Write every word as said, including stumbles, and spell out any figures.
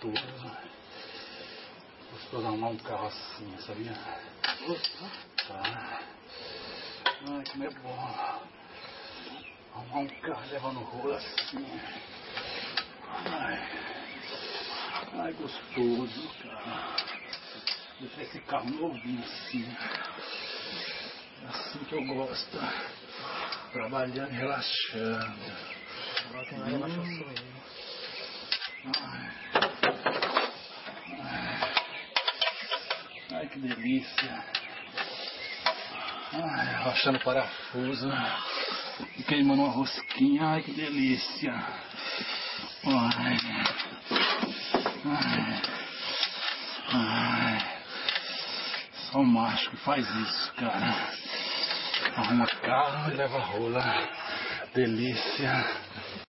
gostoso. Gostoso arrumar um carro assim, sabia? Tá. Ai, como é bom. Arrumar um carro levando rola assim. Ai, ai, gostoso, cara. Deixar esse carro novinho assim. É assim que eu gosto. Trabalhando e relaxando. Agora tem mais relaxação aí. Ai. Ai. Ai, que delícia. Ai, relaxando o parafuso. E queimando uma rosquinha. Ai, que delícia. Ai. Ai. Ai. Só um macho que faz isso, cara. Arruma carro e leva rola. Delícia.